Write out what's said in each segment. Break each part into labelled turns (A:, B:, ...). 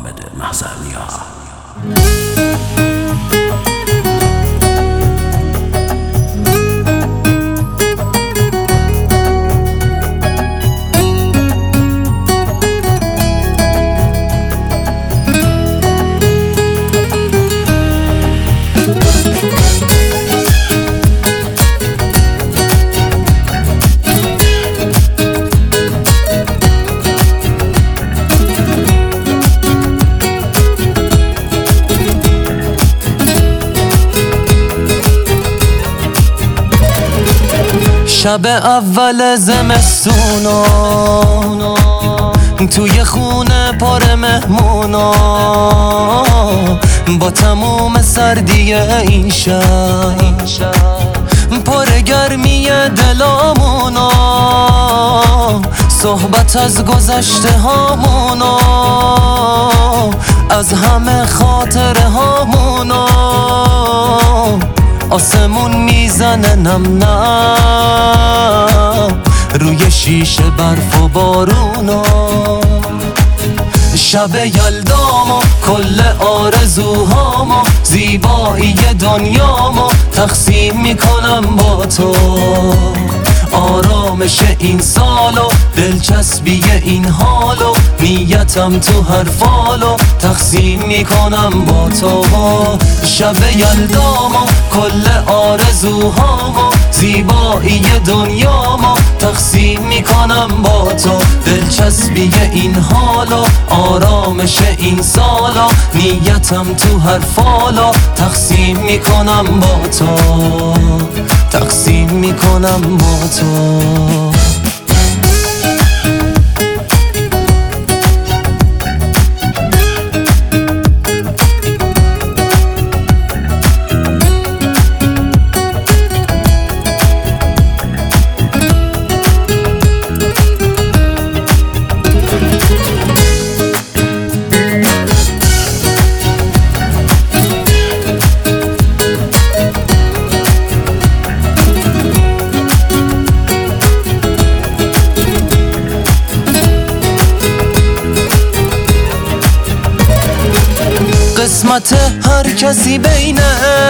A: حامد محضرنیا.
B: شب اول زمستونا توی خونه پر مهمونا، با تموم سردی این شب پر گرمی دلامونا، صحبت از گذشته هامونا، از همه خاطره هامونا، آسمون میزنه نم نم روی شیشه برف و بارونا. شب یلدامو کل آرزوهامو، زیبایی دنیامو تقسیم میکنم با تو، آرامش این سالو، دلچسبی این حالو، نیتم تو هر فالو تقسیم میکنم با تو. شب یلدامو کل آرزوهامو، زیبایی دنیامو تقسیم میکنم با تو، دلچسبی این حالو، آرامش این سالو، نیتم تو هر فالو تقسیم میکنم با تو، تقسیم میکنم با تو. قسمت هر کسی بینه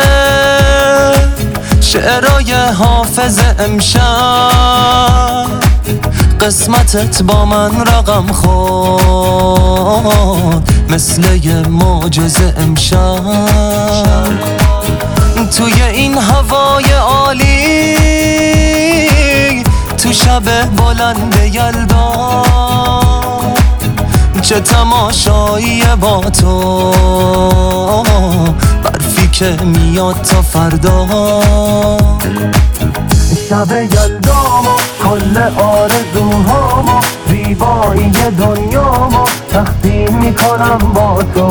B: شعرهای حافظ امشب، قسمتت با من رقم خورد مثل یه معجزه امشب، توی این هوای عالی، تو شب بلند یلدا، چه تماشایی با تو، برفی که میاد تا فردا. شب یلدامو کل آرزوهامو، زیبایی دنیامو تقسیم میکنم با تو،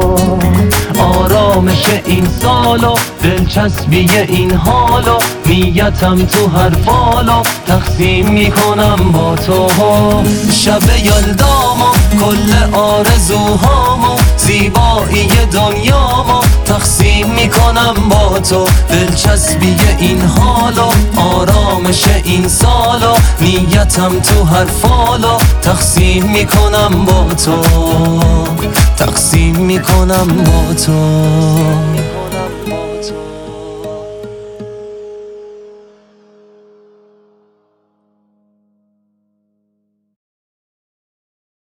B: آرامش این سالو، دلچسبی این حالو، نیتم تو هر فالو تقسیم میکنم با تو. شب یلدامو کل آرزوهامو، زیبایی دنیامو تقسیم میکنم با تو، دلچسبی این حالو، آرامش این سالو، نیتم تو هر فالو تقسیم میکنم با تو، تقسیم میکنم با تو.